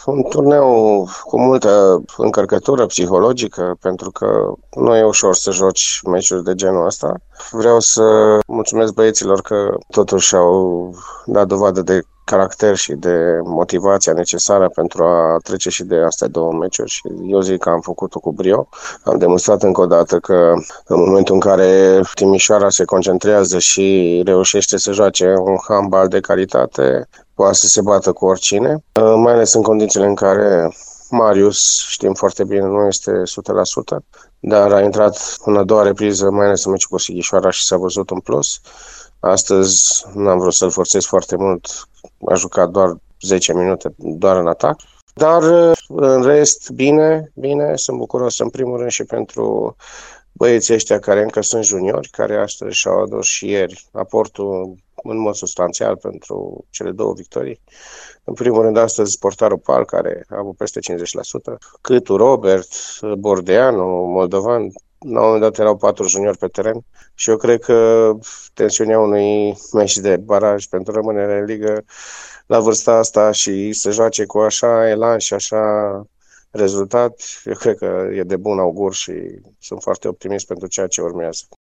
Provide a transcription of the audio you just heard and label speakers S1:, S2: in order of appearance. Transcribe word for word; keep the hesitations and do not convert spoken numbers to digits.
S1: un turneu cu multă încărcătură psihologică, pentru că nu e ușor să joci meciuri de genul ăsta. Vreau să mulțumesc băieților că totuși au dat dovadă de caracter și de motivația necesară pentru a trece și de astea două meciuri și eu zic că am făcut-o cu brio. Am demonstrat încă o dată că în momentul în care Timișoara se concentrează și reușește să joace un handbal de calitate, poate să se bată cu oricine, mai ales în condițiile în care Marius, știm foarte bine, nu este o sută la sută, dar a intrat în a doua repriză, mai ales în meciul cu Sighișoara și s-a văzut în plus. Astăzi n-am vrut să-l forțez foarte mult, a jucat doar zece minute, doar în atac. Dar în rest, bine, bine, sunt bucuros în primul rând și pentru băieții ăștia care încă sunt juniori, care astăzi și-au adus și ieri aportul în mod substanțial pentru cele două victorii. În primul rând, astăzi, portarul Pal, care a avut peste cincizeci la sută, Câtu, Robert, Bordeanu, Moldovan, la un moment dat erau patru juniori pe teren și eu cred că tensiunea unui meci de baraj pentru rămânere în ligă la vârsta asta și să joace cu așa elan și așa rezultat, eu cred că e de bun augur și sunt foarte optimist pentru ceea ce urmează.